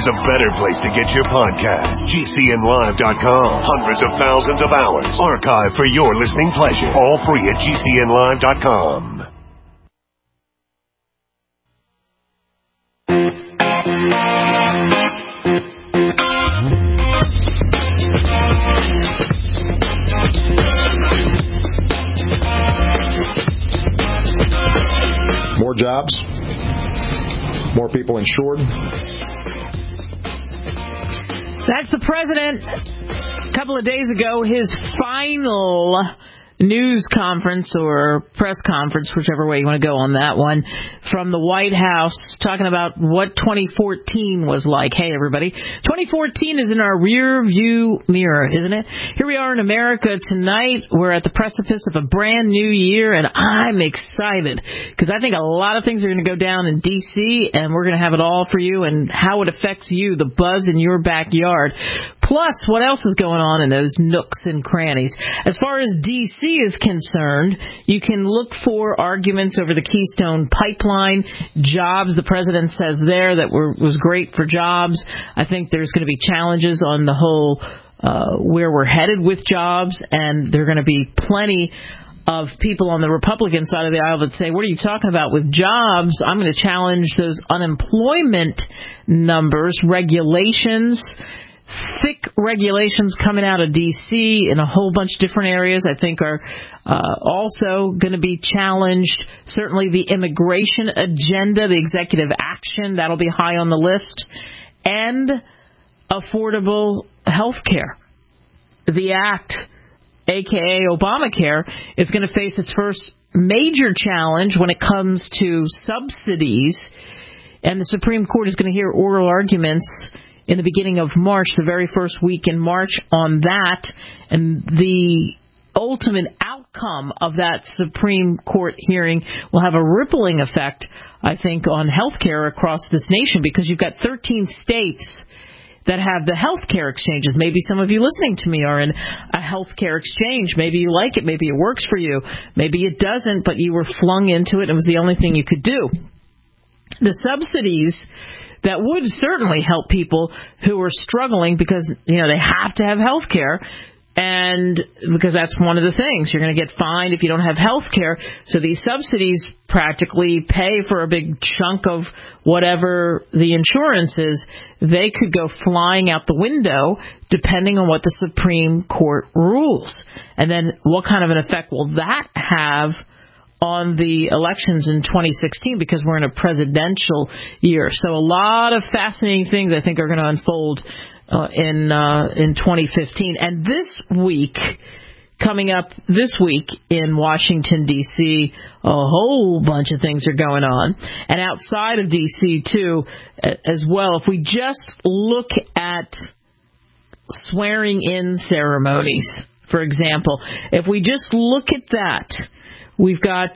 there's a better place to get your podcast. GCNlive.com. Hundreds of thousands of hours archived for your listening pleasure. All free at GCNlive.com. More jobs, more people insured. That's the president. A couple of days ago, his final news conference or press conference, whichever way you want to go on that one, from the White House, talking about what 2014 was like. Hey, everybody. 2014 is in our rear view mirror, isn't it? Here we are in America tonight. We're at the precipice of a brand new year, and I'm excited because I think a lot of things are going to go down in D.C., and we're going to have it all for you and how it affects you, the buzz in your backyard. Plus, what else is going on in those nooks and crannies? As far as D.C. is concerned, you can look for arguments over the Keystone Pipeline, jobs. The president says there that was great for jobs. I think there's going to be challenges on the whole where we're headed with jobs, and there are going to be plenty of people on the Republican side of the aisle that say, what are you talking about with jobs? I'm going to challenge those unemployment numbers, regulations, thick regulations coming out of D.C. in a whole bunch of different areas I think are also going to be challenged. Certainly the immigration agenda, the executive action, that'll be high on the list. And affordable health care. The act, a.k.a. Obamacare, is going to face its first major challenge when it comes to subsidies. And the Supreme Court is going to hear oral arguments in the beginning of March, the very first week in March on that. And the ultimate outcome of that Supreme Court hearing will have a rippling effect, I think, on health care across this nation, because you've got 13 states that have the health care exchanges. Maybe some of you listening to me are in a health care exchange. Maybe you like it. Maybe it works for you. Maybe it doesn't, but you were flung into it. It was the only thing you could do. The subsidies that would certainly help people who are struggling because, they have to have health care. And because that's one of the things, you're going to get fined if you don't have health care. So these subsidies practically pay for a big chunk of whatever the insurance is. They could go flying out the window depending on what the Supreme Court rules. And then what kind of an effect will that have on the elections in 2016, because we're in a presidential year. So a lot of fascinating things I think are going to unfold in 2015. And this week, coming up this week in Washington, D.C., a whole bunch of things are going on. And outside of D.C., too, as well. If we just look at swearing-in ceremonies, for example, if we just look at that, we've got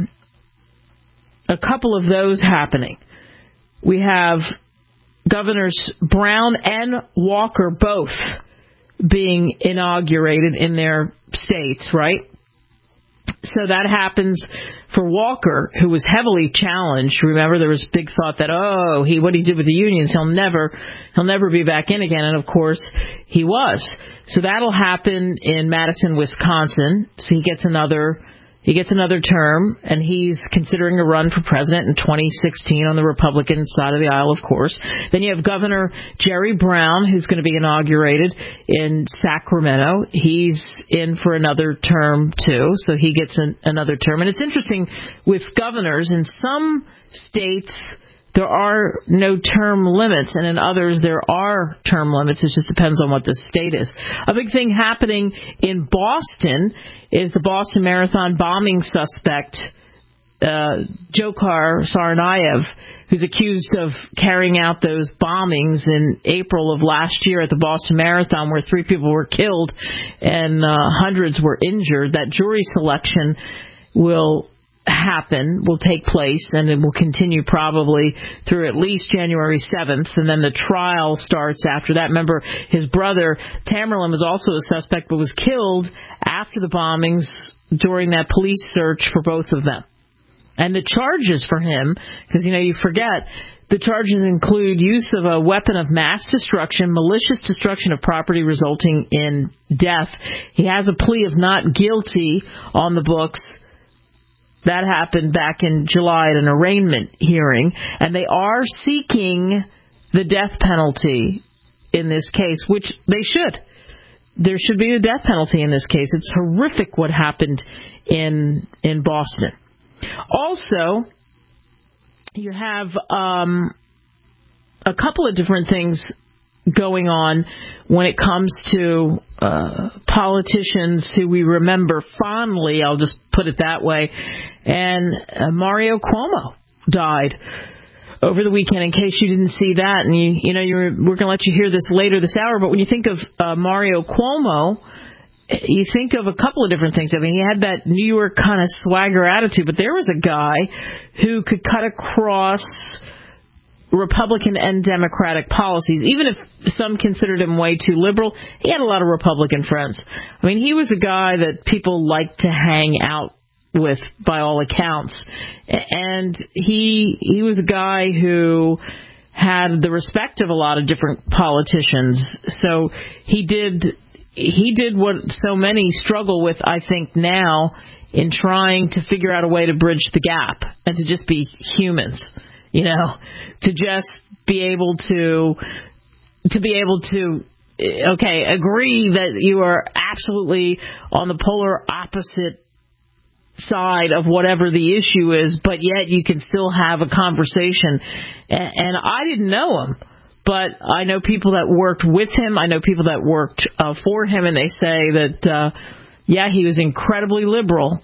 a couple of those happening. We have Governors Brown and Walker both being inaugurated in their states, right? So that happens for Walker, who was heavily challenged. Remember, there was big thought that, what he did with the unions, he'll never be back in again. And of course, he was. So that'll happen in Madison, Wisconsin. So he gets another term, and he's considering a run for president in 2016 on the Republican side of the aisle, of course. Then you have Governor Jerry Brown, who's going to be inaugurated in Sacramento. He's in for another term, too, so he gets another term. And it's interesting with governors. In some states, there are no term limits, and in others there are term limits. It just depends on what the state is. A big thing happening in Boston is the Boston Marathon bombing suspect, Dzhokhar Tsarnaev, who's accused of carrying out those bombings in April of last year at the Boston Marathon, where 3 people were killed and hundreds were injured. That jury selection will take place, and it will continue probably through at least January 7th, and then the trial starts after that. Remember, his brother, Tamerlan, was also a suspect, but was killed after the bombings during that police search for both of them. And the charges for him, because, you forget, The charges include use of a weapon of mass destruction, malicious destruction of property resulting in death. He has a plea of not guilty on the books. That happened back in July at an arraignment hearing. And they are seeking the death penalty in this case, which they should. There should be a death penalty in this case. It's horrific what happened in Boston. Also, you have a couple of different things going on when it comes to politicians who we remember fondly, I'll just put it that way. And Mario Cuomo died over the weekend, in case you didn't see that. And, we're going to let you hear this later this hour. But when you think of Mario Cuomo, you think of a couple of different things. I mean, he had that New York kind of swagger attitude, but there was a guy who could cut across Republican and Democratic policies. Even if some considered him way too liberal, he had a lot of Republican friends. I mean, he was a guy that people liked to hang out with, by all accounts. And he was a guy who had the respect of a lot of different politicians. So he did what so many struggle with, I think, now in trying to figure out a way to bridge the gap and to just be humans, to just be able to agree that you are absolutely on the polar opposite side of whatever the issue is, but yet you can still have a conversation. And I didn't know him, but I know people that worked with him. I know people that worked for him, and they say that, he was incredibly liberal,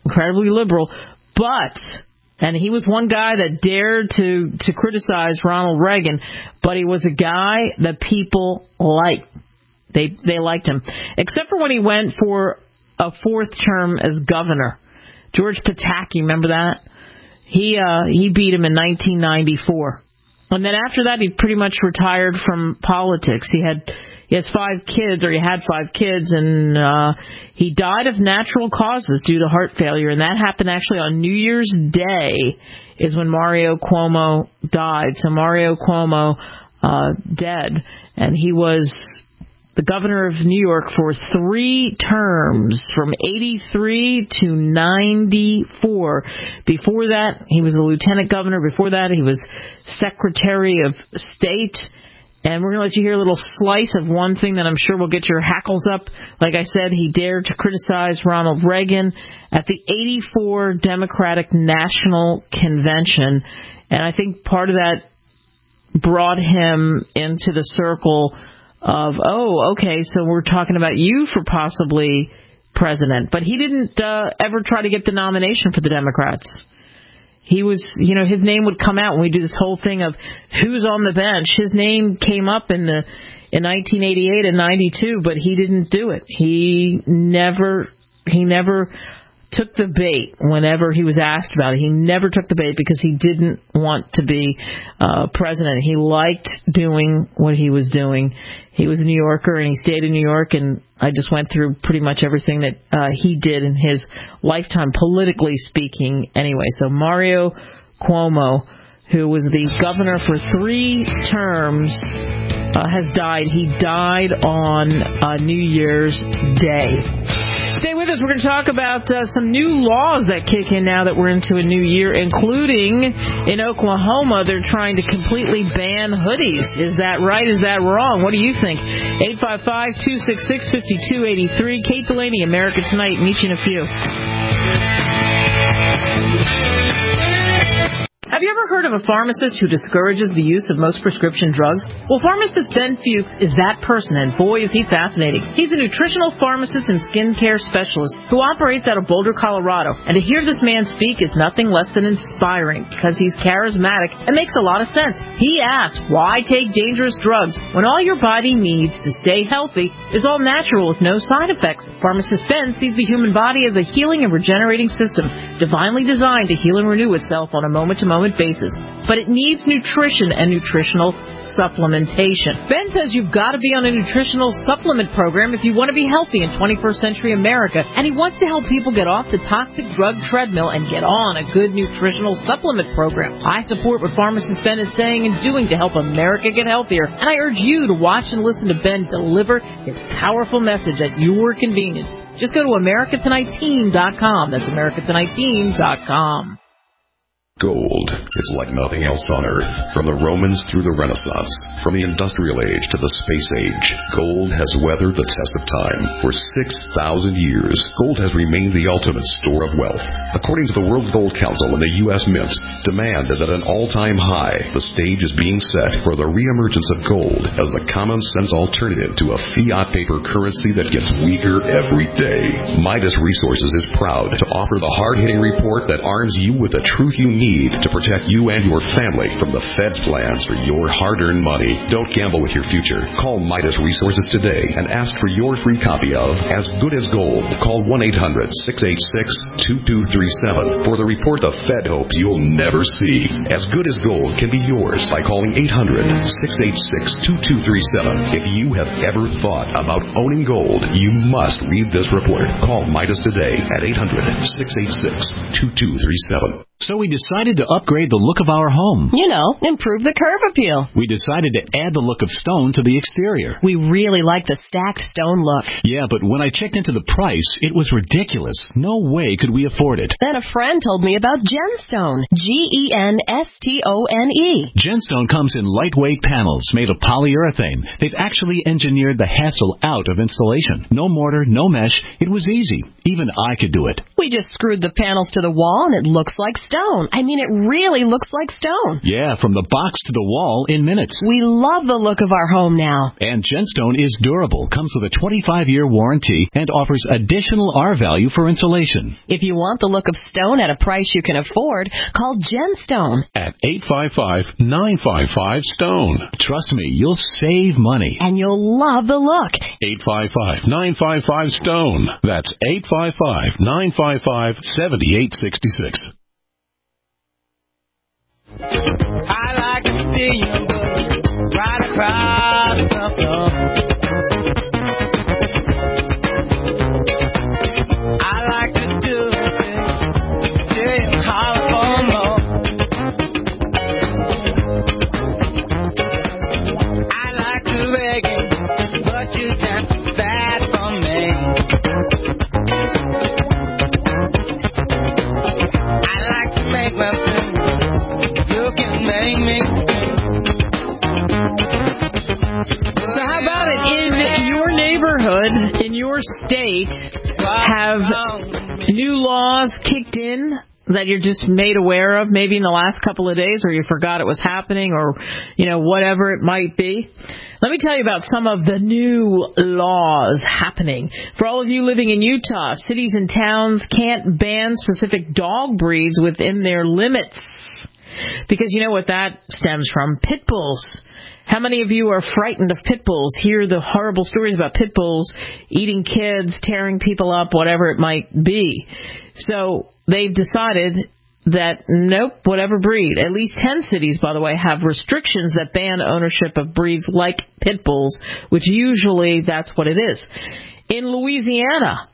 but, and he was one guy that dared to criticize Ronald Reagan, but he was a guy that people liked. They liked him, except for when he went for a fourth term as governor. George Pataki, remember that? He beat him in 1994. And then after that, he pretty much retired from politics. He has 5 kids, or he had 5 kids, and he died of natural causes due to heart failure. And that happened actually on New Year's Day is when Mario Cuomo died. So Mario Cuomo dead, and he was the governor of New York for 3 terms, from 83 to 94. Before that, he was a lieutenant governor. Before that, he was Secretary of State. And we're going to let you hear a little slice of one thing that I'm sure will get your hackles up. Like I said, he dared to criticize Ronald Reagan at the 84 Democratic National Convention. And I think part of that brought him into the circle of, so we're talking about you for possibly president. But he didn't ever try to get the nomination for the Democrats. He was, his name would come out when we do this whole thing of who's on the bench. His name came up in 1988 and 92, but he didn't do it. He never took the bait whenever he was asked about it. He never took the bait because he didn't want to be president. He liked doing what he was doing. He was a New Yorker, and he stayed in New York, and I just went through pretty much everything that he did in his lifetime, politically speaking, anyway. So Mario Cuomo, who was the governor for 3 terms, has died. He died on New Year's Day. Stay with us. We're going to talk about some new laws that kick in now that we're into a new year, including in Oklahoma, they're trying to completely ban hoodies. Is that right? Is that wrong? What do you think? 855-266-5283. Kate Delaney, America Tonight. Meet you in a few. Have you ever heard of a pharmacist who discourages the use of most prescription drugs? Well, pharmacist Ben Fuchs is that person, and boy, is he fascinating. He's a nutritional pharmacist and skincare specialist who operates out of Boulder, Colorado. And to hear this man speak is nothing less than inspiring, because he's charismatic and makes a lot of sense. He asks, why take dangerous drugs when all your body needs to stay healthy is all natural with no side effects? Pharmacist Ben sees the human body as a healing and regenerating system, divinely designed to heal and renew itself on a moment-to-moment unit basis, but it needs nutrition and nutritional supplementation. Ben says you've got to be on a nutritional supplement program if you want to be healthy in 21st century America, and he wants to help people get off the toxic drug treadmill and get on a good nutritional supplement program. I support what pharmacist Ben is saying and doing to help America get healthier, and I urge you to watch and listen to Ben deliver his powerful message at your convenience. Just go to AmericaTonightTeam.com. That's AmericaTonightTeam.com. Gold is like nothing else on Earth. From the Romans through the Renaissance, from the Industrial Age to the Space Age, gold has weathered the test of time. For 6,000 years, gold has remained the ultimate store of wealth. According to the World Gold Council and the U.S. Mint, demand is at an all-time high. The stage is being set for the reemergence of gold as the common-sense alternative to a fiat paper currency that gets weaker every day. Midas Resources is proud to offer the hard-hitting report that arms you with the truth you need to protect you and your family from the Fed's plans for your hard-earned money. Don't gamble with your future. Call Midas Resources today and ask for your free copy of As Good as Gold. Call 1-800-686-2237 for the report the Fed hopes you'll never see. As Good as Gold can be yours by calling 800-686-2237. If you have ever thought about owning gold, you must read this report. Call Midas today at 800-686-2237. So we decided to upgrade the look of our home. You know, improve the curb appeal. We decided to add the look of stone to the exterior. We really like the stacked stone look. Yeah, but when I checked into the price, it was ridiculous. No way could we afford it. Then a friend told me about Genstone. Genstone. Genstone comes in lightweight panels made of polyurethane. They've actually engineered the hassle out of installation. No mortar, no mesh. It was easy. Even I could do it. We just screwed the panels to the wall and it looks like stone. I mean, it really looks like stone. Yeah, from the box to the wall in minutes. We love the look of our home now. And Genstone is durable, comes with a 25-year warranty, and offers additional R-value for insulation. If you want the look of stone at a price you can afford, call Genstone at 855-955-STONE. Trust me, you'll save money. And you'll love the look. 855-955-STONE. That's 855-955-7866. I like to see you right across the floor. I like to do things till you holler for more. I like to beg you, but you got that for me. I like to make my So how about it in your neighborhood, in your state, have new laws kicked in that you're just made aware of maybe in the last couple of days, or you forgot it was happening, or, you know, whatever it might be? Let me tell you about some of the new laws happening. For all of you living in Utah, cities and towns can't ban specific dog breeds within their limits. Because you know what that stems from? Pit bulls. How many of you are frightened of pit bulls? Hear the horrible stories about pit bulls eating kids, tearing people up, whatever it might be. So they've decided that, nope, whatever breed. At least 10 cities, by the way, have restrictions that ban ownership of breeds like pit bulls, which usually that's what it is. In Louisiana,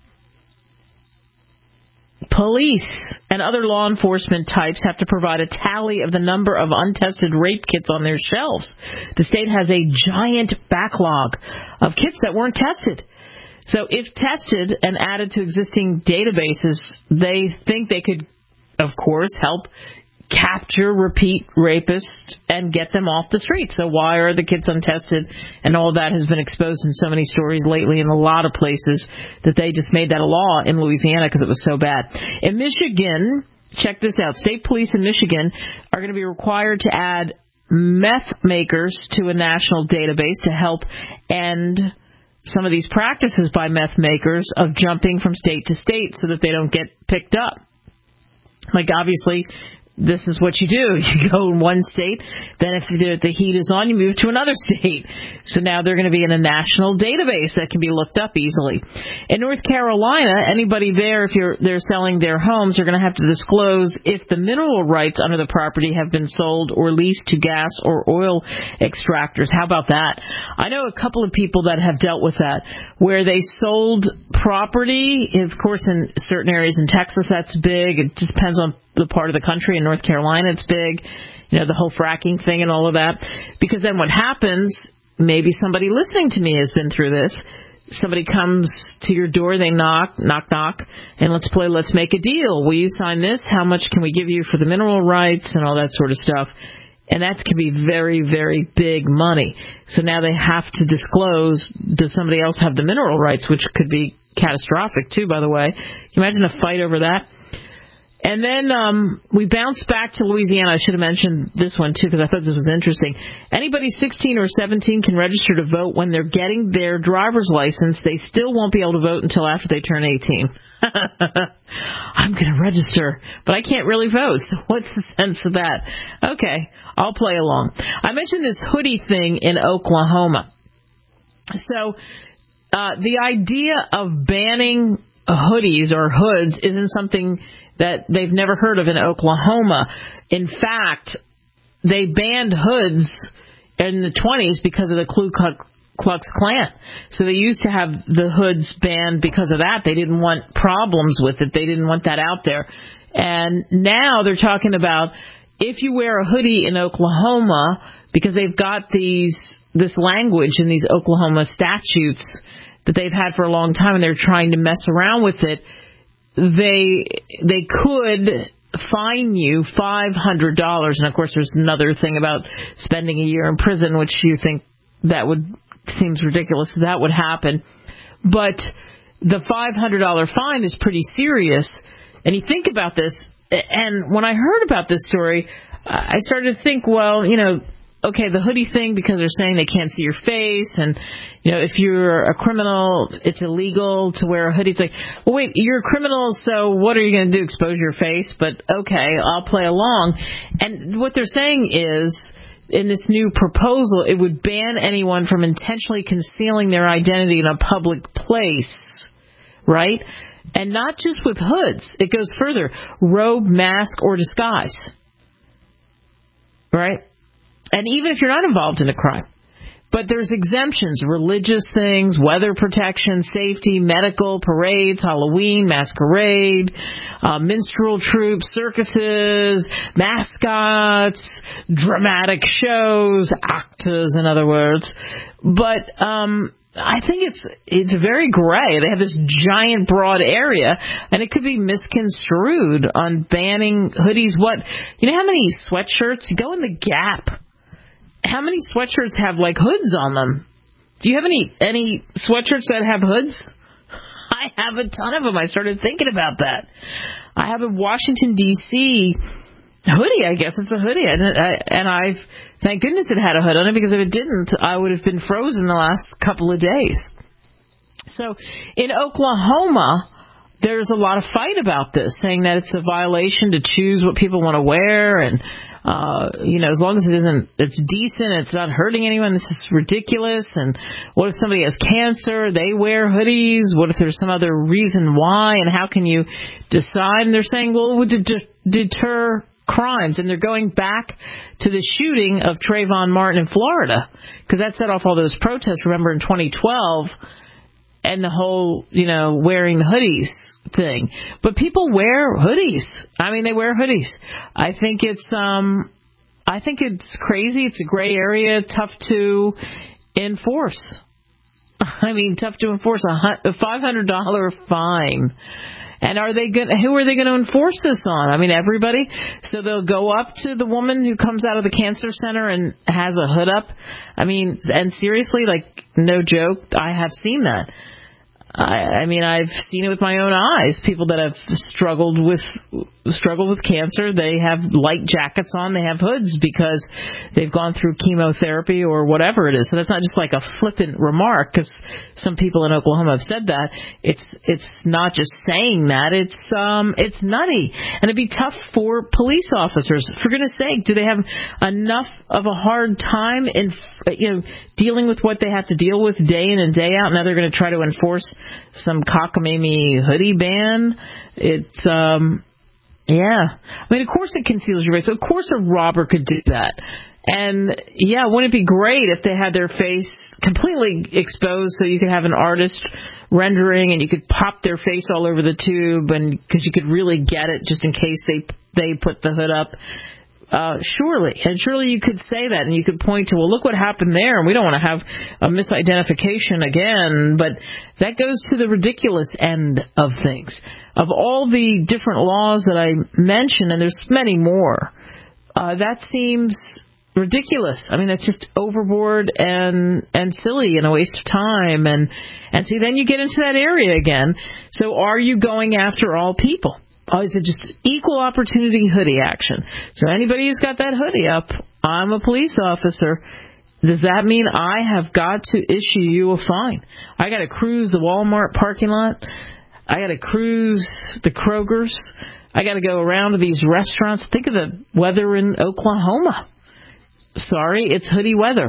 police and other law enforcement types have to provide a tally of the number of untested rape kits on their shelves. The state has a giant backlog of kits that weren't tested. So if tested and added to existing databases, they think they could, of course, help capture repeat rapists and get them off the street. So why are the kids untested? And all that has been exposed in so many stories lately in a lot of places that they just made that a law in Louisiana because it was so bad. In Michigan, check this out. State police in Michigan are going to be required to add meth makers to a national database to help end some of these practices by meth makers of jumping from state to state so that they don't get picked up. Like, obviously, this is what you do. You go in one state, then if the heat is on, you move to another state. So now they're going to be in a national database that can be looked up easily. In North Carolina, anybody there, if they're selling their homes, are going to have to disclose if the mineral rights under the property have been sold or leased to gas or oil extractors. How about that? I know a couple of people that have dealt with that, where they sold property. Of course, in certain areas in Texas, that's big. It just depends on the part of the country. In North Carolina, it's big, the whole fracking thing and all of that. Because then what happens, maybe somebody listening to me has been through this. Somebody comes to your door, they knock, and let's make a deal. Will you sign this? How much can we give you for the mineral rights and all that sort of stuff? And that can be very, very big money. So now they have to disclose, does somebody else have the mineral rights, which could be catastrophic too, by the way. Can you imagine a fight over that? And then we bounce back to Louisiana. I should have mentioned this one, too, because I thought this was interesting. Anybody 16 or 17 can register to vote when they're getting their driver's license. They still won't be able to vote until after they turn 18. I'm going to register, but I can't really vote. So what's the sense of that? Okay, I'll play along. I mentioned this hoodie thing in Oklahoma. So the idea of banning hoodies or hoods isn't something that they've never heard of in Oklahoma. In fact, they banned hoods in the 1920s because of the Ku Klux Klan. So they used to have the hoods banned because of that. They didn't want problems with it. They didn't want that out there. And now they're talking about if you wear a hoodie in Oklahoma, because they've got this language in these Oklahoma statutes that they've had for a long time, and they're trying to mess around with it. They could fine you $500, and of course there's another thing about spending a year in prison, which you think seems ridiculous that would happen. But the $500 fine is pretty serious, and you think about this. And when I heard about this story, I started to think, well, okay, the hoodie thing, because they're saying they can't see your face, and if you're a criminal, it's illegal to wear a hoodie. It's like, well, wait, you're a criminal, so what are you going to do, expose your face? But okay, I'll play along. And what they're saying is, in this new proposal, it would ban anyone from intentionally concealing their identity in a public place, right? And not just with hoods. It goes further. Robe, mask, or disguise. Right? And even if you're not involved in a crime. But there's exemptions, religious things, weather protection, safety, medical, parades, Halloween, masquerade, minstrel troops, circuses, mascots, dramatic shows, actors, in other words. But I think it's very gray. They have this giant broad area, and it could be misconstrued on banning hoodies. How many sweatshirts? You go in the Gap. How many sweatshirts have hoods on them? Do you have any sweatshirts that have hoods? I have a ton of them. I started thinking about that. I have a Washington, D.C. hoodie, I guess. It's a hoodie. And I've, thank goodness it had a hood on it, because if it didn't, I would have been frozen the last couple of days. So in Oklahoma, there's a lot of fight about this, saying that it's a violation to choose what people want to wear, and as long as it's decent, it's not hurting anyone. This is ridiculous. And what if somebody has cancer? They wear hoodies. What if there's some other reason why? And how can you decide? And they're saying, well, it would deter crimes. And they're going back to the shooting of Trayvon Martin in Florida, because that set off all those protests, remember, in 2012, and the whole, wearing the hoodies thing. But people wear hoodies. I mean, they wear hoodies. I think it's crazy. It's a gray area, tough to enforce. Tough to enforce a $500 fine. And who are they going to enforce this on? Everybody. So they'll go up to the woman who comes out of the cancer center and has a hood up. And seriously, no joke, I have seen that. I mean, I've seen it with my own eyes. People that have struggled with cancer, they have light jackets on, they have hoods because they've gone through chemotherapy or whatever it is. So that's not just like a flippant remark, because some people in Oklahoma have said that. It's not just saying that. It's nutty, and it'd be tough for police officers. For goodness sake, do they have enough of a hard time in dealing with what they have to deal with day in and day out? Now they're going to try to enforce some cockamamie hoodie ban. I mean, of course it conceals your face. Of course a robber could do that. And, wouldn't it be great if they had their face completely exposed so you could have an artist rendering and you could pop their face all over the tube, and because you could really get it just in case they put the hood up. Surely you could say that, and you could point to, well, look what happened there, and we don't want to have a misidentification again. But that goes to the ridiculous end of things. Of all the different laws that I mentioned, and there's many more, that seems ridiculous. I mean, that's just overboard and silly and a waste of time. And see, then you get into that area again. So are you going after all people? Oh, is it just equal opportunity hoodie action? So anybody who's got that hoodie up, I'm a police officer. Does that mean I have got to issue you a fine? I got to cruise the Walmart parking lot. I got to cruise the Kroger's. I got to go around to these restaurants. Think of the weather in Oklahoma. Sorry, it's hoodie weather.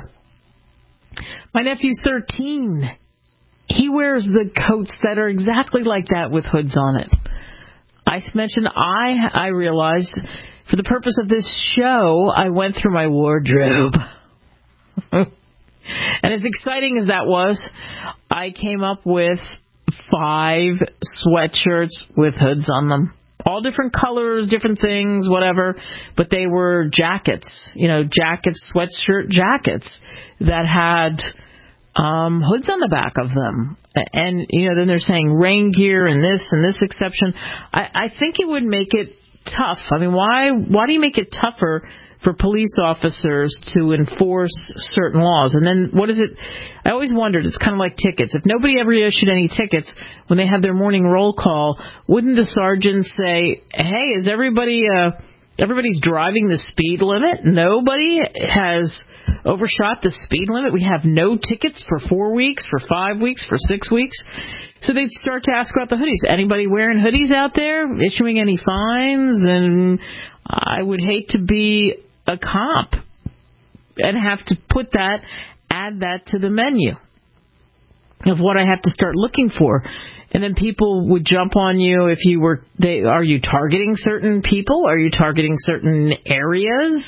My nephew's 13. He wears the coats that are exactly like that with hoods on it. I mentioned I realized for the purpose of this show, I went through my wardrobe. And as exciting as that was, I came up with 5 sweatshirts with hoods on them. All different colors, different things, whatever. But they were jackets, sweatshirt jackets that had hoods on the back of them. And, then they're saying rain gear and this exception. I think it would make it tough. I mean, why do you make it tougher for police officers to enforce certain laws? And then what is it? I always wondered, it's kind of like tickets. If nobody ever issued any tickets, when they have their morning roll call, wouldn't the sergeant say, hey, is everybody's driving the speed limit? Nobody has overshot the speed limit. We have no tickets for 4 weeks, for 5 weeks, for 6 weeks. So they'd start to ask about the hoodies. Anybody wearing hoodies out there? Issuing any fines? And I would hate to be a cop and have to add that to the menu of what I have to start looking for. And then people would jump on you if you were, are you targeting certain people? Are you targeting certain areas?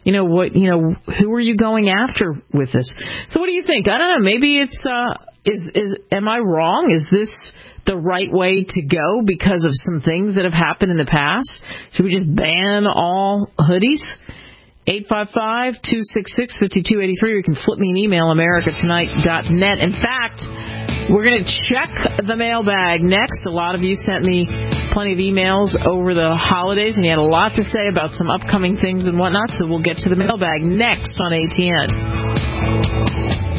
Who are you going after with this? So what do you think? I don't know. Maybe it's, am I wrong? Is this the right way to go because of some things that have happened in the past? Should we just ban all hoodies? 855-266-5283. You can flip me an email, americatonight.net. In fact, we're going to check the mailbag next. A lot of you sent me plenty of emails over the holidays, and you had a lot to say about some upcoming things and whatnot, so we'll get to the mailbag next on ATN.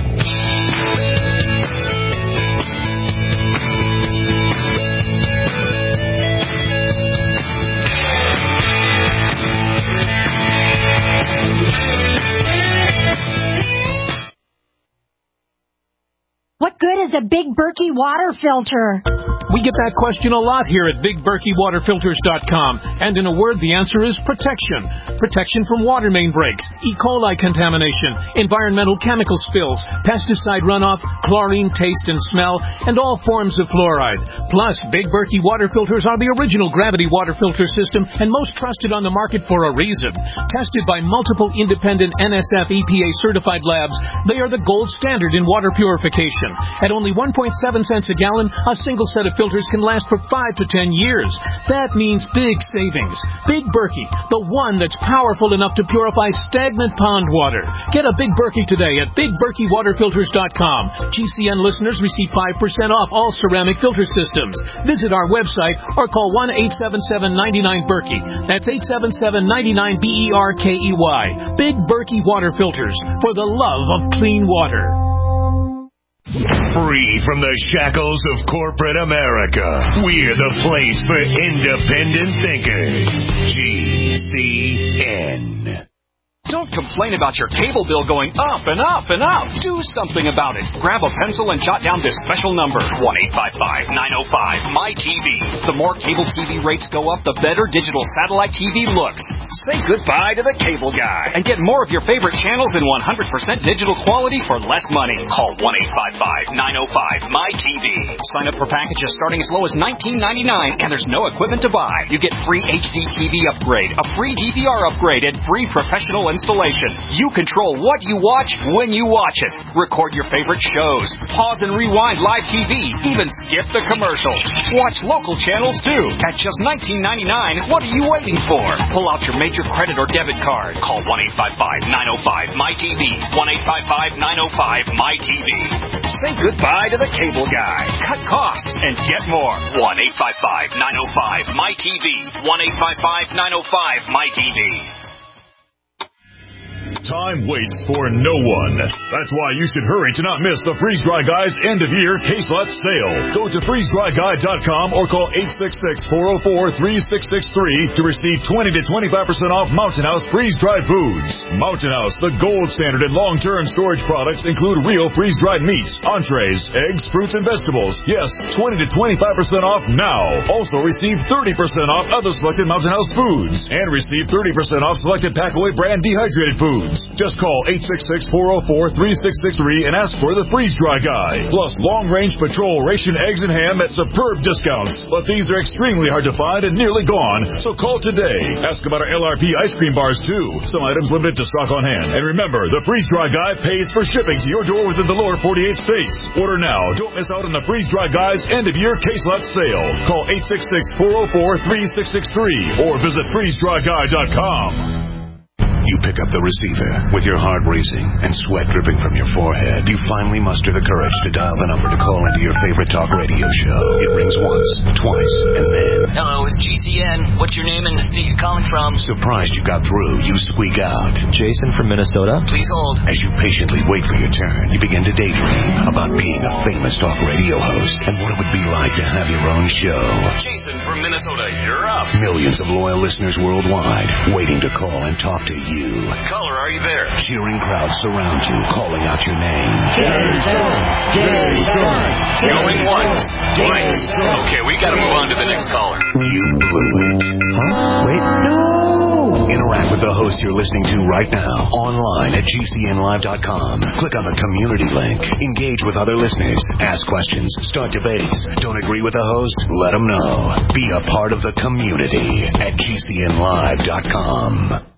What good is a Big Berkey water filter? We get that question a lot here at BigBerkeyWaterFilters.com. And in a word, the answer is protection. Protection from water main breaks, E. coli contamination, environmental chemical spills, pesticide runoff, chlorine taste and smell, and all forms of fluoride. Plus, Big Berkey water filters are the original gravity water filter system and most trusted on the market for a reason. Tested by multiple independent NSF EPA certified labs, they are the gold standard in water purification. At only 1.7 cents a gallon, a single set of filters can last for 5 to 10 years. That means big savings. Big Berkey, the one that's powerful enough to purify stagnant pond water. Get a Big Berkey today at BigBerkeyWaterFilters.com. GCN listeners receive 5% off all ceramic filter systems. Visit our website or call 1-877-99-BERKEY. That's 877-99-BERKEY. Big Berkey Water Filters, for the love of clean water. Free from the shackles of corporate America, we're the place for independent thinkers. GCN. Don't complain about your cable bill going up and up and up. Do something about it. Grab a pencil and jot down this special number, 1-855-905-MY-TV. The more cable TV rates go up, the better digital satellite TV looks. Say goodbye to the cable guy and get more of your favorite channels in 100% digital quality for less money. Call 1-855-905-MY-TV. Sign up for packages starting as low as $19.99, and there's no equipment to buy. You get free HD TV upgrade, a free DVR upgrade, and free professional installation. You control what you watch when you watch it. Record your favorite shows. Pause and rewind live TV. Even skip the commercials. Watch local channels too. At just $19.99, what are you waiting for? Pull out your major credit or debit card. Call 1-855-905-MY-TV. 1-855-905-MY-TV. Say goodbye to the cable guy. Cut costs and get more. 1-855-905-MY-TV. 1-855-905-MY-TV. Time waits for no one. That's why you should hurry to not miss the Freeze Dry Guy's end-of-year case lot sale. Go to freezedryguy.com or call 866-404-3663 to receive 20 to 25% off Mountain House freeze-dried foods. Mountain House, the gold standard in long-term storage products, include real freeze-dried meats, entrees, eggs, fruits, and vegetables. Yes, 20 to 25% off now. Also receive 30% off other selected Mountain House foods and receive 30% off selected Packaway brand dehydrated foods. Just call 866-404-3663 and ask for the Freeze Dry Guy. Plus long-range patrol ration eggs and ham at superb discounts. But these are extremely hard to find and nearly gone, so call today. Ask about our LRP ice cream bars too. Some items limited to stock on hand. And remember, the Freeze Dry Guy pays for shipping to your door within the lower 48 states. Order now. Don't miss out on the Freeze Dry Guy's end-of-year case lot sale. Call 866-404-3663 or visit freezedryguy.com. You pick up the receiver with your heart racing and sweat dripping from your forehead. You finally muster the courage to dial the number to call into your favorite talk radio show. It rings once, twice, and then... Hello, it's GCN. What's your name and the state you're calling from? Surprised you got through, you squeak out. Jason from Minnesota. Please hold. As you patiently wait for your turn, you begin to daydream about being a famous talk radio host and what it would be like to have your own show. Jason from Minnesota, you're up. Millions of loyal listeners worldwide waiting to call and talk to you. Caller, are you there? Cheering crowds surround you, calling out your name. Jason! Going once, twice. Okay, we gotta move on to the next caller. You blew it. Huh? Wait, no! Interact with the host you're listening to right now, online at GCNlive.com. Click on the community link. Engage with other listeners. Ask questions. Start debates. Don't agree with the host? Let them know. Be a part of the community at GCNlive.com.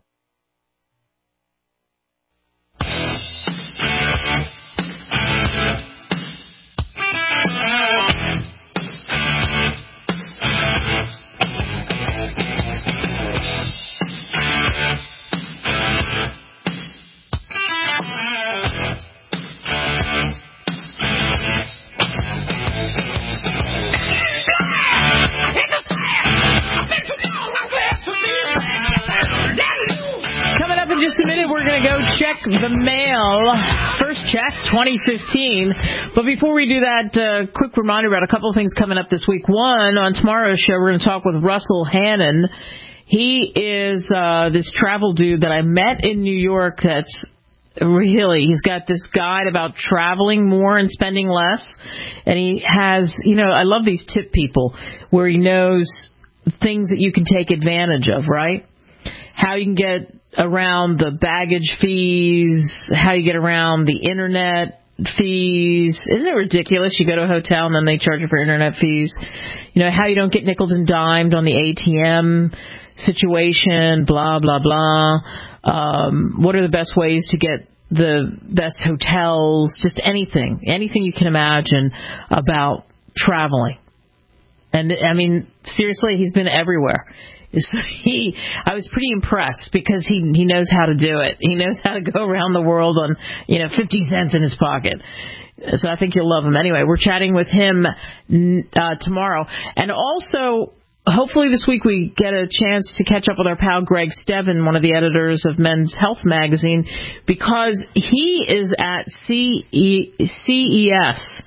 Check the mail. First check, 2015. But before we do that, quick reminder about a couple of things coming up this week. One, on tomorrow's show, we're going to talk with Russell Hannon. He is this travel dude that I met in New York that's he's got this guide about traveling more and spending less. And he has, I love these tip people where he knows things that you can take advantage of, right? How you can get around the baggage fees, how you get around the internet fees. Isn't it ridiculous? You go to a hotel and then they charge you for internet fees. How you don't get nickeled and dimed on the ATM situation, blah, blah, blah. What are the best ways to get the best hotels, just anything you can imagine about traveling. And, seriously, he's been everywhere. I was pretty impressed because he knows how to do it. He knows how to go around the world on 50 cents in his pocket. So I think you'll love him. Anyway, we're chatting with him tomorrow. And also, hopefully this week we get a chance to catch up with our pal Greg Steven, one of the editors of Men's Health magazine, because he is at CES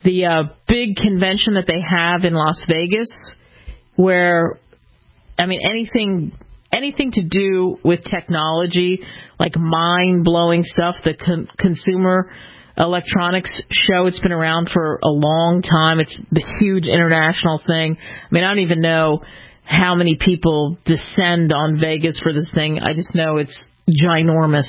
the big convention that they have in Las Vegas, where, I mean, anything to do with technology, like mind-blowing stuff, the Consumer Electronics Show. It's been around for a long time. It's a huge international thing. I mean, I don't even know how many people descend on Vegas for this thing. I just know it's ginormous.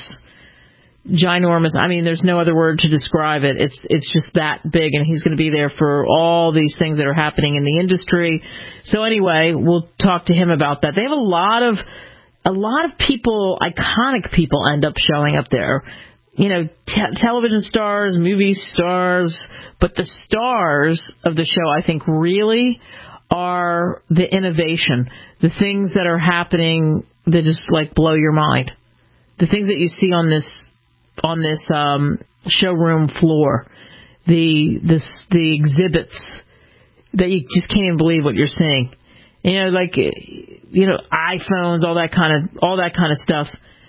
I mean, there's no other word to describe it. It's just that big, and he's going to be there for all these things that are happening in the industry. So anyway, we'll talk to him about that. They have a lot of people, iconic people, end up showing up there. You know, television stars, movie stars, but the stars of the show, I think, really are the innovation, the things that are happening that just like blow your mind, the things that you see on this showroom floor, the exhibits that you just can't even believe what you're seeing. You know, like, you know, iPhones, all that kind of stuff.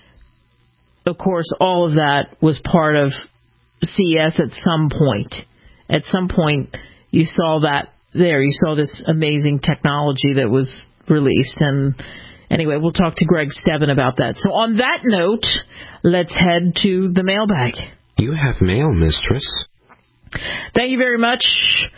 Of course, all of that was part of CES at some point. At some point, you saw that there. You saw this amazing technology that was released. And anyway, we'll talk to Greg Stebbin about that. So on that note, let's head to the mailbag. You have mail, mistress. Thank you very much.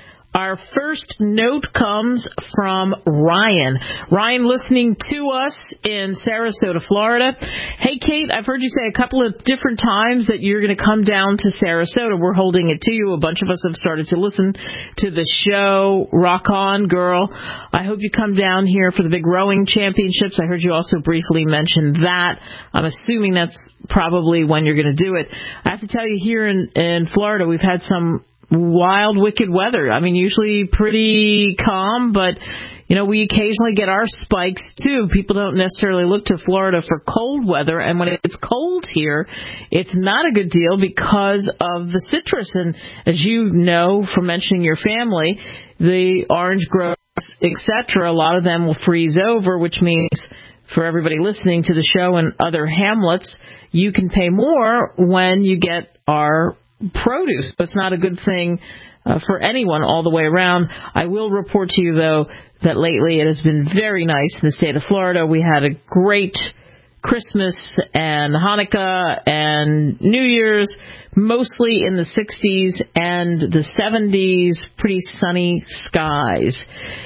Our first note comes from Ryan. Ryan, listening to us in Sarasota, Florida. Hey, Kate, I've heard you say a couple of different times that you're going to come down to Sarasota. We're holding it to you. A bunch of us have started to listen to the show. Rock on, girl. I hope you come down here for the big rowing championships. I heard you also briefly mention that. I'm assuming that's probably when you're going to do it. I have to tell you, here in Florida, we've had some wild, wicked weather. I mean, usually pretty calm, but, you know, we occasionally get our spikes, too. People don't necessarily look to Florida for cold weather, and when it's cold here, it's not a good deal because of the citrus. And as you know from mentioning your family, the orange groves, etc., a lot of them will freeze over, which means for everybody listening to the show and other hamlets, you can pay more when you get our produce. It's not a good thing for anyone all the way around. I will report to you, though, that lately it has been very nice in the state of Florida. We had a great Christmas and Hanukkah and New Year's, mostly in the 60s and the 70s, pretty sunny skies.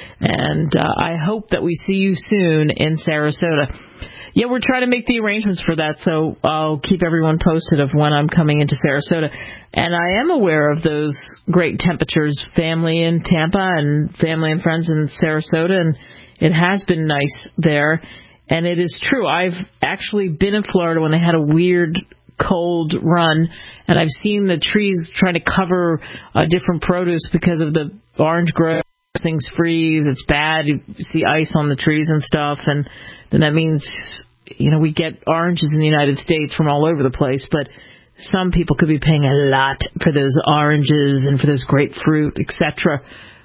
And I hope that we see you soon in Sarasota. Yeah, we're trying to make the arrangements for that, so I'll keep everyone posted of when I'm coming into Sarasota. And I am aware of those great temperatures, family in Tampa and family and friends in Sarasota, and it has been nice there. And it is true, I've actually been in Florida when they had a weird cold run, and I've seen the trees trying to cover different produce because of the orange growth. Things freeze, it's bad, you see ice on the trees and stuff, and then that means, you know, we get oranges in the United States from all over the place, but some people could be paying a lot for those oranges and for those grapefruit, etc.,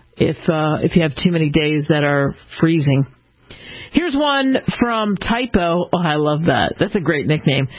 if you have too many days that are freezing. Here's one from Typo. Oh, I love that. That's a great nickname.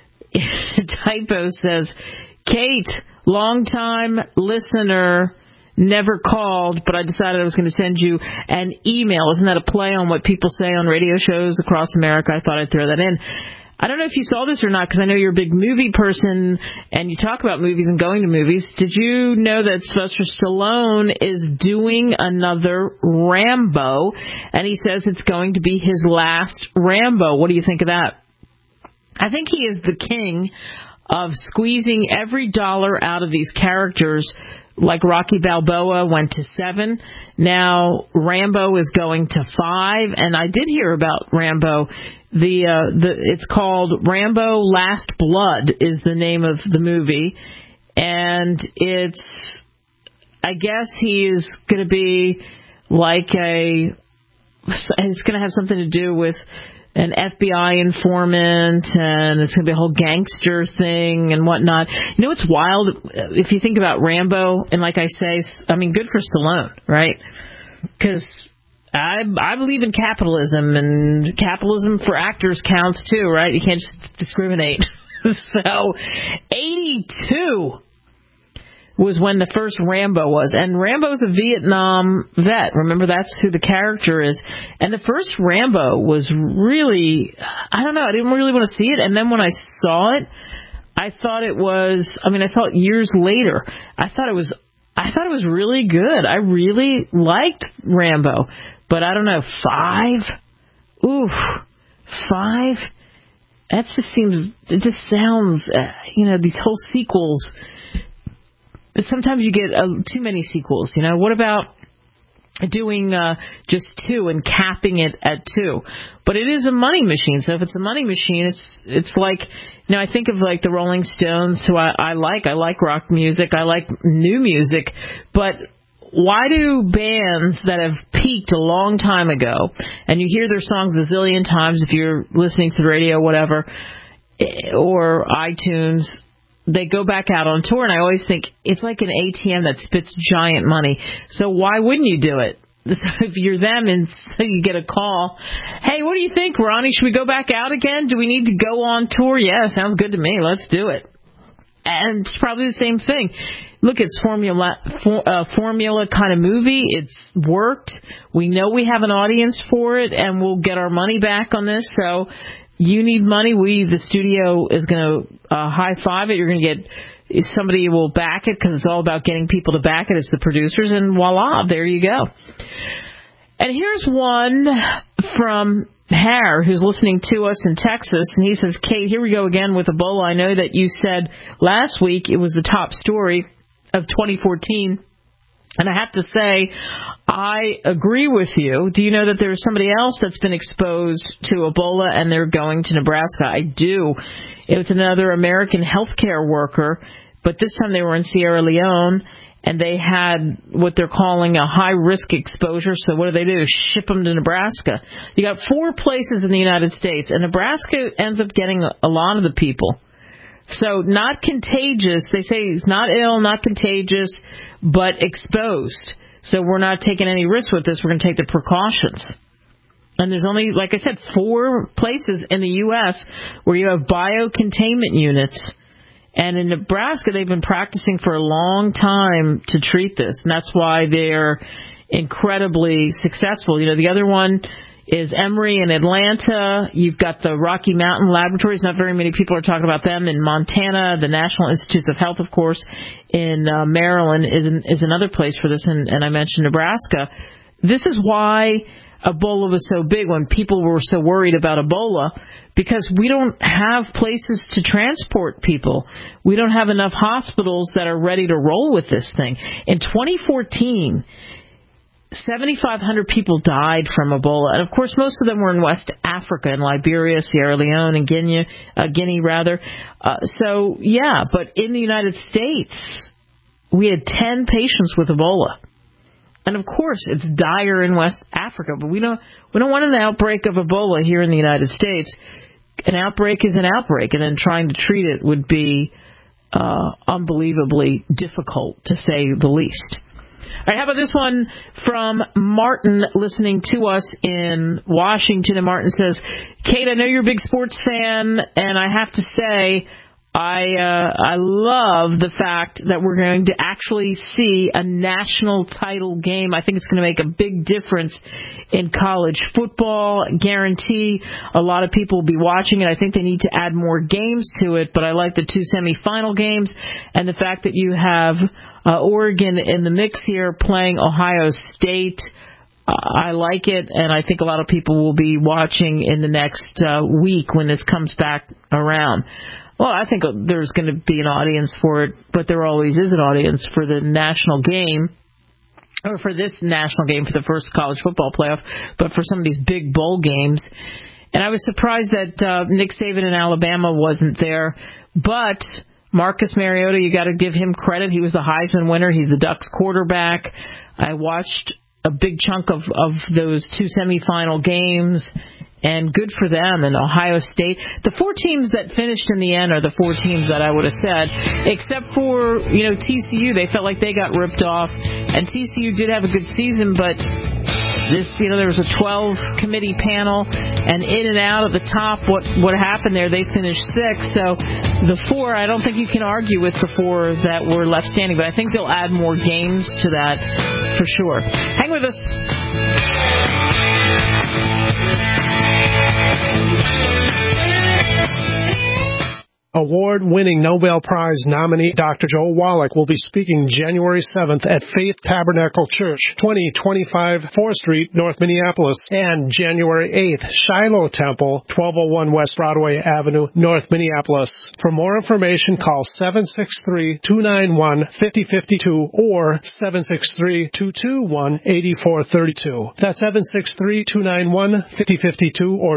Typo says, Kate, long-time listener, never called, but I decided I was going to send you an email. Isn't that a play on what people say on radio shows across America? I thought I'd throw that in. I don't know if you saw this or not, because I know you're a big movie person and you talk about movies and going to movies. Did you know that Sylvester Stallone is doing another Rambo, and he says it's going to be his last Rambo? What do you think of that? I think he is the king of squeezing every dollar out of these characters. Like Rocky Balboa went to 7. Now Rambo is going to 5. And I did hear about Rambo. It's called Rambo Last Blood is the name of the movie. And I guess he is going to be like it's going to have something to do with an FBI informant, and it's going to be a whole gangster thing and whatnot. You know what's wild? If you think about Rambo, and like I say, I mean, good for Stallone, right? Because I believe in capitalism, and capitalism for actors counts too, right? You can't just discriminate. So, 82. was when the first Rambo was. And Rambo's a Vietnam vet. Remember, that's who the character is. And the first Rambo was really, I don't know, I didn't really want to see it. And then when I saw it, I thought it was, I saw it years later. I thought it was really good. I really liked Rambo. But I don't know, 5? Oof, 5? That just seems, it just sounds, these whole sequels. Sometimes you get too many sequels, What about doing just 2 and capping it at 2? But it is a money machine. So if it's a money machine, it's like, I think of like the Rolling Stones, who I like. I like rock music. I like new music. But why do bands that have peaked a long time ago, and you hear their songs a zillion times if you're listening to the radio, whatever, or iTunes, they go back out on tour, and I always think it's like an ATM that spits giant money. So why wouldn't you do it? If you're them and so you get a call, hey, what do you think, Ronnie? Should we go back out again? Do we need to go on tour? Yeah, sounds good to me. Let's do it. And it's probably the same thing. Look, it's formula kind of movie. It's worked. We know we have an audience for it, and we'll get our money back on this. So you need money. The studio is going to high five it. You're going to get somebody will back it because it's all about getting people to back it. It's the producers, and voila, there you go. And here's one from Hare, who's listening to us in Texas, and he says, Kate, here we go again with Ebola. I know that you said last week it was the top story of 2014, and I have to say, I agree with you. Do you know that there's somebody else that's been exposed to Ebola, and they're going to Nebraska? I do. It was another American healthcare worker, but this time they were in Sierra Leone, and they had what they're calling a high-risk exposure. So what do? Ship them to Nebraska. You got 4 places in the United States, and Nebraska ends up getting a lot of the people. So not contagious. They say he's not ill, not contagious, but exposed. So we're not taking any risk with this. We're going to take the precautions. And there's only, like I said, 4 places in the U.S. where you have biocontainment units. And in Nebraska, they've been practicing for a long time to treat this. And that's why they're incredibly successful. The other one is Emory in Atlanta. You've got the Rocky Mountain Laboratories. Not very many people are talking about them. In Montana, the National Institutes of Health, of course, in Maryland is another place for this. And I mentioned Nebraska. This is why Ebola was so big when people were so worried about Ebola, because we don't have places to transport people. We don't have enough hospitals that are ready to roll with this thing. In 2014, 7,500 people died from Ebola. And, of course, most of them were in West Africa, in Liberia, Sierra Leone, and Guinea. So, but in the United States, we had 10 patients with Ebola. And, of course, it's dire in West Africa, but we don't want an outbreak of Ebola here in the United States. An outbreak is an outbreak, and then trying to treat it would be unbelievably difficult, to say the least. All right, how about this one from Martin listening to us in Washington? And Martin says, Kate, I know you're a big sports fan, and I have to say, I love the fact that we're going to actually see a national title game. I think it's going to make a big difference in college football. Guarantee a lot of people will be watching it. I think they need to add more games to it, but I like the 2 semifinal games and the fact that you have Oregon in the mix here playing Ohio State. I like it, and I think a lot of people will be watching in the next week when this comes back around. Well, I think there's going to be an audience for it, but there always is an audience for the national game, or for this national game for the first college football playoff, but for some of these big bowl games. And I was surprised that Nick Saban in Alabama wasn't there, but Marcus Mariota, you got to give him credit. He was the Heisman winner. He's the Ducks quarterback. I watched a big chunk of those 2 semifinal games, and good for them. And Ohio State, the 4 teams that finished in the end are the 4 teams that I would have said, except for, TCU. They felt like they got ripped off, and TCU did have a good season, but there was a 12-committee panel, and in and out of the top, what happened there, they finished 6. So the 4, I don't think you can argue with the 4 that were left standing, but I think they'll add more games to that for sure. Hang with us. Award-winning Nobel Prize nominee Dr. Joel Wallach will be speaking January 7th at Faith Tabernacle Church, 2025 4th Street, North Minneapolis, and January 8th, Shiloh Temple, 1201 West Broadway Avenue, North Minneapolis. For more information, call 763-291-5052 or 763-221-8432. That's 763-291-5052 or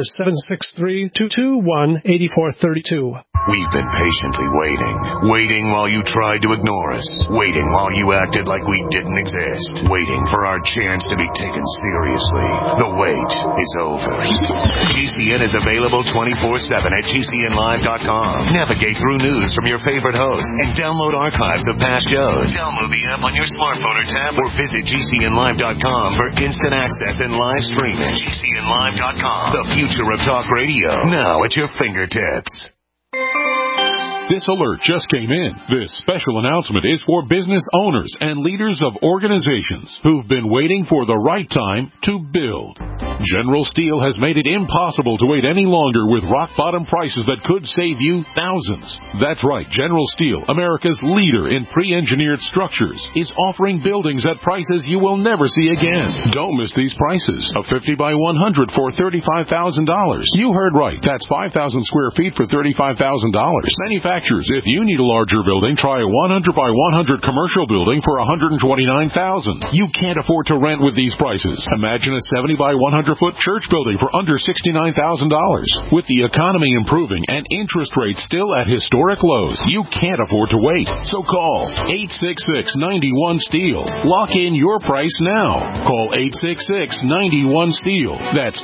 763-221-8432. We've been patiently waiting while you tried to ignore us, waiting while you acted like we didn't exist, waiting for our chance to be taken seriously. The wait is over. GCN is available 24/7 at GCNlive.com. Navigate through news from your favorite hosts and download archives of past shows. Download the app on your smartphone or tablet or visit GCNlive.com for instant access and live streaming. GCNlive.com, the future of talk radio, now at your fingertips. This alert just came in. This special announcement is for business owners and leaders of organizations who've been waiting for the right time to build. General Steel has made it impossible to wait any longer with rock-bottom prices that could save you thousands. That's right, General Steel, America's leader in pre-engineered structures, is offering buildings at prices you will never see again. Don't miss these prices. A 50 by 100 for $35,000. You heard right. That's 5,000 square feet for $35,000. Manufacturers, if you need a larger building, try a 100 by 100 commercial building for $129,000. You can't afford to rent with these prices. Imagine a 70 by 100-foot church building for under $69,000. With the economy improving and interest rates still at historic lows, you can't afford to wait. So call 866-91-STEEL. Lock in your price now. Call 866-91-STEEL. That's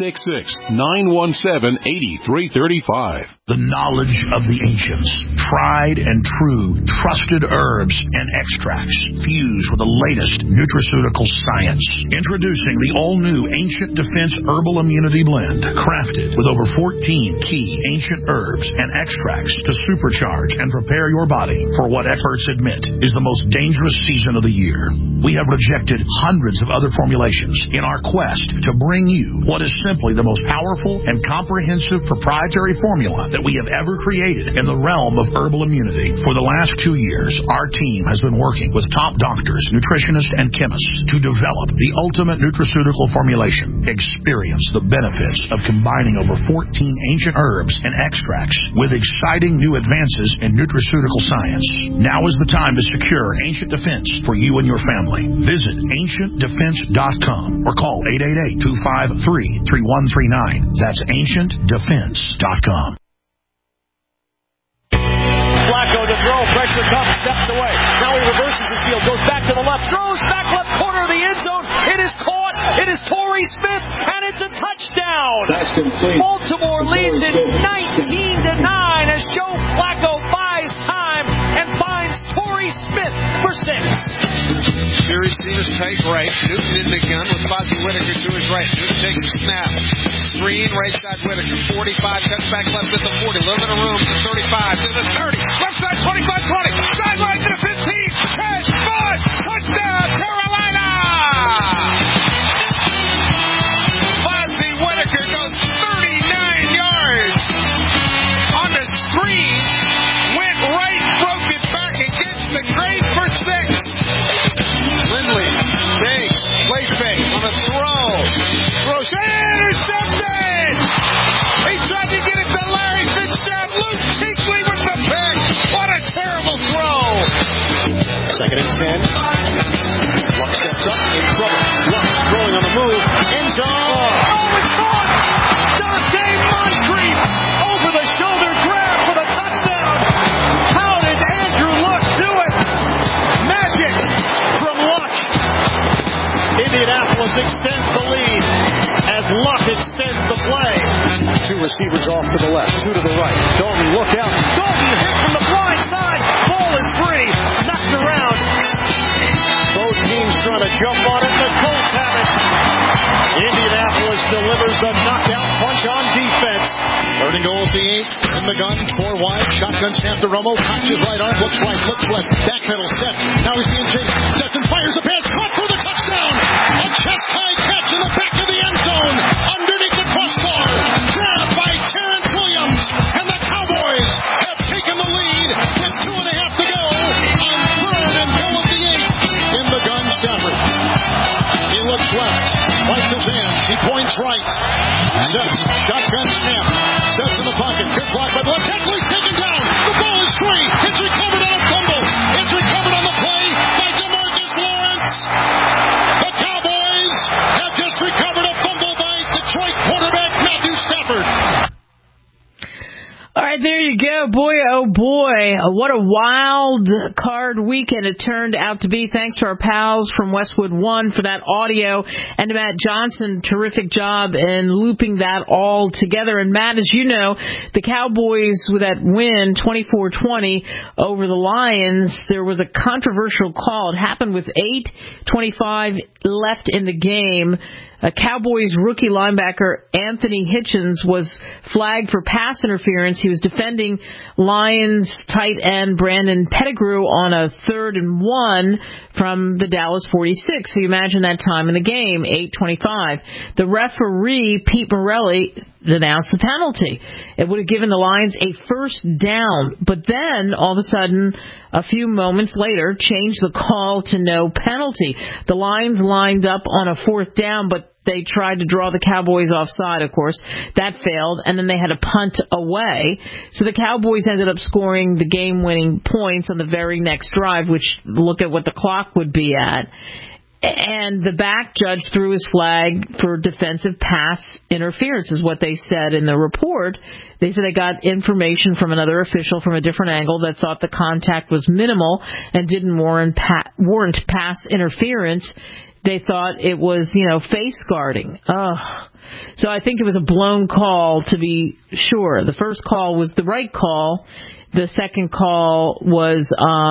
866-917-8335. The knowledge of the ancients, tried and true, trusted herbs and extracts fused with the latest nutraceutical science. Introducing the all-new Ancient Defense Herbal Immunity Blend, crafted with over 14 key ancient herbs and extracts to supercharge and prepare your body for what experts admit is the most dangerous season of the year. We have rejected hundreds of other formulations in our quest to bring you what is simply the most powerful and comprehensive proprietary formula that we have ever created in the realm of herbal immunity. For the last 2 years, our team has been working with top doctors, nutritionists, and chemists to develop the ultimate nutraceutical formulation. Experience the benefits of combining over 14 ancient herbs and extracts with exciting new advances in nutraceutical science. Now is the time to secure Ancient Defense for you and your family. Visit AncientDefense.com or call 888-253-3139. That's AncientDefense.com. Flacco to throw, pressure comes, steps away. Now he reverses his field, goes back to the left, throws back left corner of the end zone. It is caught. It is Torrey Smith, and it's a touchdown. That's complete. Baltimore leads it 19-9 as Joe Flacco buys time and finds Torrey Smith for 6. Series team is tight right. Newton in the gun with Fozzie Whitaker to his right. Newton takes a snap. Screen, right side Whitaker. 45, cuts back left at the 40. Little bit of room to 35, to the 30. Left side 25-20. Sideline to the 15. 10, 5. Touchdown, Carolina! Fozzie Whitaker goes 39 yards. On the screen. Went right, broke it back against the grade for 6. Lindley, Banks, play fake on the throw. Throws, intercepted! He tried to get it to Larry Fitzgerald. Luke Kuechly with the pick. What a terrible throw. 2nd and 10. Luck steps up, in trouble. Luck throwing on the move. End zone. Oh, it's gone! Dante Moncrief over the shoulder grab for the touchdown. How did Andrew Luck do it? Magic from Luck. Indianapolis extends the lead as Luck extends the play. 2 receivers off to the left, 2 to the right. Dalton, look out. Dalton hit from the blind side. Ball is free. Knocked around. Both teams trying to jump on it. The Colts have it. Here's the knockout punch on defense. Third and goal at the 8. In the gun, 4 wide. Shotgun snap to Romo. Cocks his right arm. Looks right, looks left. Backpedal, sets. Now he's being chased. Sets and fires a pass. Caught for the touchdown. A chest-high catch in the back of the end zone. Underneath the crossbar. Grabbed by Terrence Williams. And the Cowboys have taken the lead with 2.5 to go on third and goal at the 8. In the gun, Stafford. He looks left. Wipes his hands. He points right. Sets. Shotgun snap. Sets in the pocket. Good block by the left tackle. He's taken down. The ball is free. It's recovered on a fumble. It's recovered on the play by DeMarcus Lawrence. The Cowboys have just recovered a fumble by Detroit quarterback Matthew Stafford. All right, there you go. Boy, oh boy, what a wild card weekend it turned out to be. Thanks to our pals from Westwood One for that audio, and to Matt Johnson, terrific job in looping that all together. And Matt, as you know, the Cowboys with that win, 24-20 over the Lions, there was a controversial call. It happened with 8:25 left in the game. Cowboys rookie linebacker Anthony Hitchens was flagged for pass interference. He was defending Lions tight end Brandon Pettigrew on a 3rd and 1 from the Dallas 46. So you imagine that time in the game, 8:25. The referee, Pete Morelli, announced the penalty. It would have given the Lions a first down, but then all of a sudden, a few moments later, changed the call to no penalty. The Lions lined up on a 4th down, but they tried to draw the Cowboys offside, of course. That failed, and then they had to punt away. So the Cowboys ended up scoring the game-winning points on the very next drive, which look at what the clock would be at. And the back judge threw his flag for defensive pass interference, is what they said in the report. They said they got information from another official from a different angle that thought the contact was minimal and didn't warrant pass interference. They thought it was, face guarding. Ugh. So I think it was a blown call, to be sure. The first call was the right call. The second call was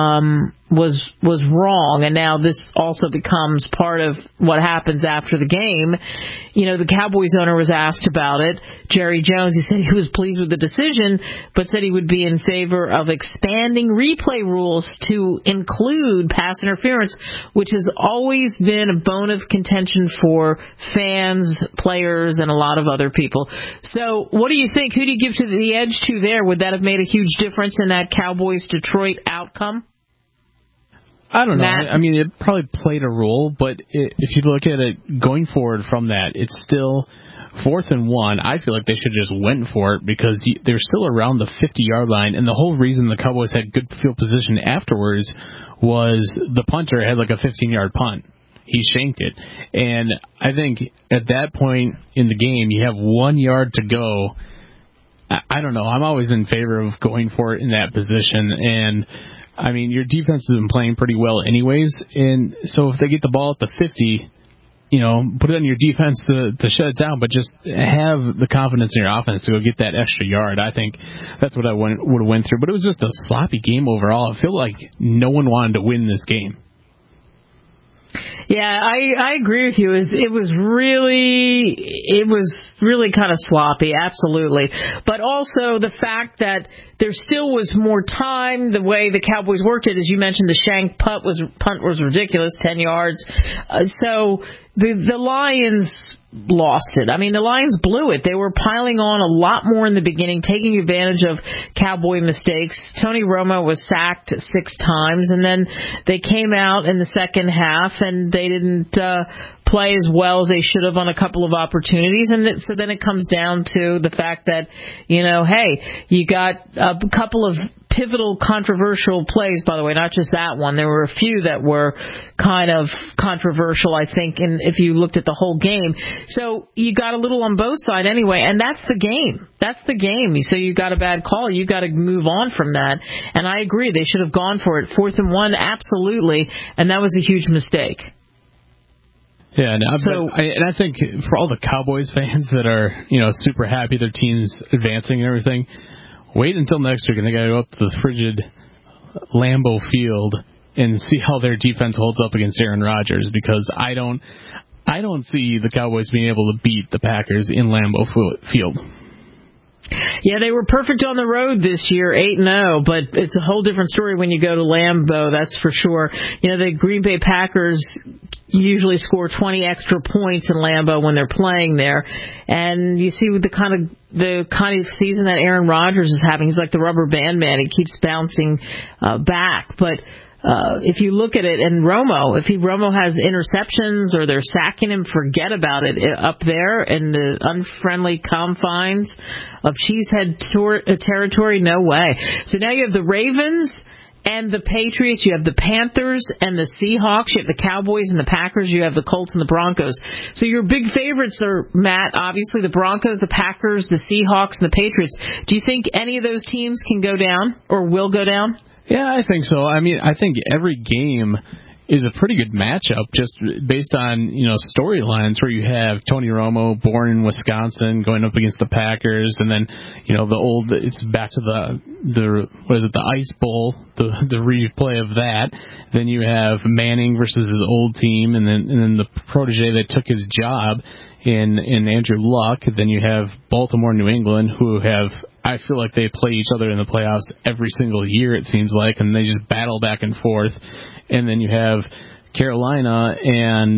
wrong, and now this also becomes part of what happens after the game. The Cowboys owner was asked about it. Jerry Jones, he said he was pleased with the decision, but said he would be in favor of expanding replay rules to include pass interference, which has always been a bone of contention for fans, players, and a lot of other people. So what do you think? Who do you give to the edge to there? Would that have made a huge difference in that Cowboys-Detroit outcome? I don't know. I mean, it probably played a role, but if you look at it going forward from that, it's still 4th and 1. I feel like they should have just went for it because they're still around the 50-yard line, and the whole reason the Cowboys had good field position afterwards was the punter had like a 15-yard punt. He shanked it. And I think at that point in the game, you have 1 yard to go. I don't know. I'm always in favor of going for it in that position, and I mean, your defense has been playing pretty well anyways, and so if they get the ball at the 50, put it on your defense to shut it down, but just have the confidence in your offense to go get that extra yard. I think that's what I would have went through, but it was just a sloppy game overall. I feel like no one wanted to win this game. Yeah, I agree with you. It was really kind of sloppy, absolutely. But also the fact that there still was more time. The way the Cowboys worked it, as you mentioned, the shank punt was ridiculous, 10 yards. So the Lions lost it. I mean, the Lions blew it. They were piling on a lot more in the beginning, taking advantage of Cowboy mistakes. Tony Romo was sacked 6 times, and then they came out in the second half, and they didn't play as well as they should have on a couple of opportunities. And so then it comes down to the fact that, hey, you got a couple of pivotal controversial plays, by the way, not just that one. There were a few that were kind of controversial, I think, and if you looked at the whole game. So you got a little on both sides anyway, and that's the game. That's the game. So you got a bad call. You got to move on from that. And I agree. They should have gone for it. 4th and 1, absolutely. And that was a huge mistake. Yeah, and I think for all the Cowboys fans that are, super happy their team's advancing and everything, wait until next week and they got to go up to the frigid Lambeau Field and see how their defense holds up against Aaron Rodgers, because I I don't see the Cowboys being able to beat the Packers in Lambeau Field. Yeah, they were perfect on the road this year, 8-0, but it's a whole different story when you go to Lambeau, that's for sure. The Green Bay Packers usually score 20 extra points in Lambeau when they're playing there, and you see the kind of season that Aaron Rodgers is having. He's like the rubber band man. He keeps bouncing back, but if you look at it, and Romo has interceptions or they're sacking him, forget about it. Up there in the unfriendly confines of Cheesehead territory, no way. So now you have the Ravens and the Patriots, you have the Panthers and the Seahawks, you have the Cowboys and the Packers, you have the Colts and the Broncos. So your big favorites are, Matt, obviously the Broncos, the Packers, the Seahawks, and the Patriots. Do you think any of those teams can go down or will go down? Yeah, I think so. I mean, I think every game is a pretty good matchup just based on, storylines where you have Tony Romo, born in Wisconsin, going up against the Packers, and then, it's back to the Ice Bowl, the replay of that. Then you have Manning versus his old team, and then the protege that took his job in Andrew Luck. Then you have Baltimore, New England, who I feel like they play each other in the playoffs every single year, it seems like, and they just battle back and forth. And then you have Carolina and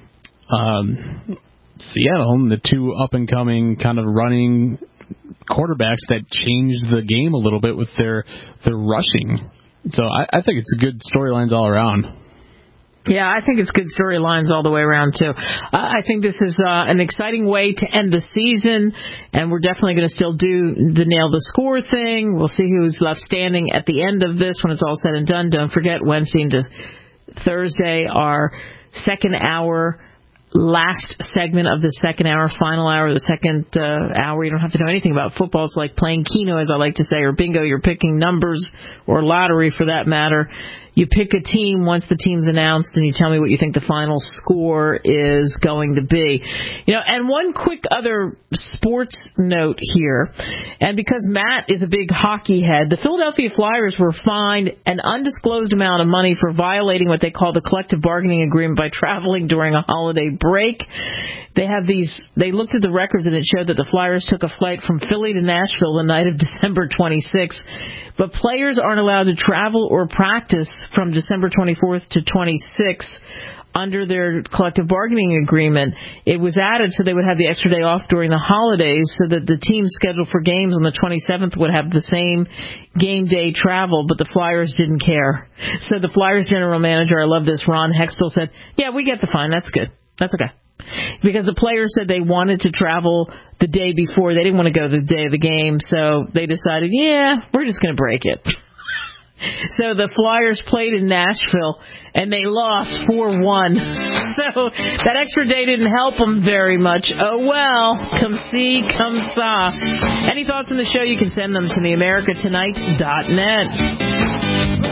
Seattle, the two up-and-coming kind of running quarterbacks that changed the game a little bit with their rushing. So I think it's good storylines all around. Yeah, I think it's good storylines all the way around, too. I think this is an exciting way to end the season, and we're definitely going to still do the nail the score thing. We'll see who's left standing at the end of this when it's all said and done. Don't forget, Wednesday into Thursday, our second hour, last segment of the second hour, final hour, the second hour. You don't have to know anything about football. It's like playing Keno, as I like to say, or bingo. You're picking numbers, or lottery for that matter. You pick a team once the team's announced, and you tell me what you think the final score is going to be. And one quick other sports note here, and because Matt is a big hockey head, the Philadelphia Flyers were fined an undisclosed amount of money for violating what they call the collective bargaining agreement by traveling during a holiday break. They looked at the records, and it showed that the Flyers took a flight from Philly to Nashville the night of December 26th. But players aren't allowed to travel or practice from December 24th to 26th under their collective bargaining agreement. It was added so they would have the extra day off during the holidays so that the team scheduled for games on the 27th would have the same game day travel, but the Flyers didn't care. So the Flyers general manager, I love this, Ron Hextall, said, yeah, we get the fine. That's good. That's okay. Because the players said they wanted to travel the day before. They didn't want to go the day of the game, so they decided, yeah, we're just going to break it. So the Flyers played in Nashville, and they lost 4-1. So that extra day didn't help them very much. Oh, well, come see, come saw. Any thoughts on the show, you can send them to theamericatonight.net.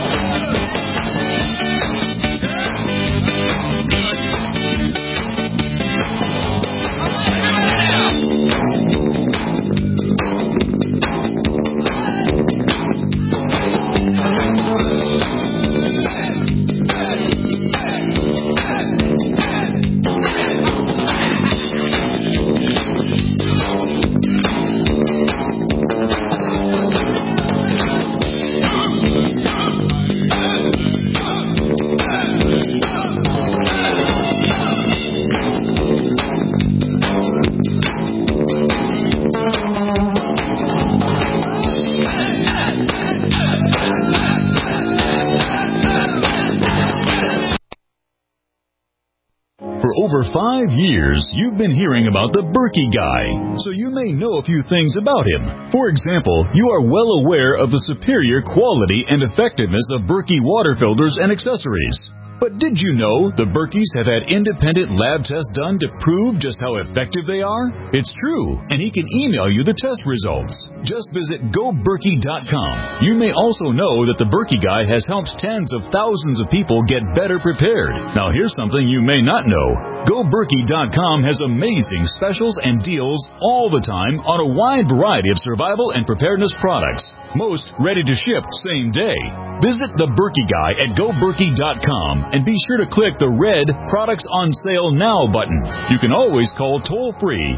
over 5 years, you've been hearing about the Berkey Guy, so you may know a few things about him. For example, you are well aware of the superior quality and effectiveness of Berkey water filters and accessories. But did you know the Berkeys have had independent lab tests done to prove just how effective they are? It's true, and he can email you the test results. Just visit GoBerkey.com. You may also know that the Berkey Guy has helped tens of thousands of people get better prepared. Now here's something you may not know. GoBerkey.com has amazing specials and deals all the time on a wide variety of survival and preparedness products. Most ready to ship same day. Visit the Berkey Guy at GoBerkey.com And be sure to click the red Products on Sale Now button. You can always call toll-free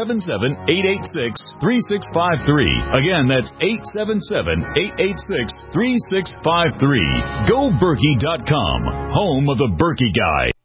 877-886-3653. Again, that's 877-886-3653. GoBerkey.com, home of the Berkey Guy.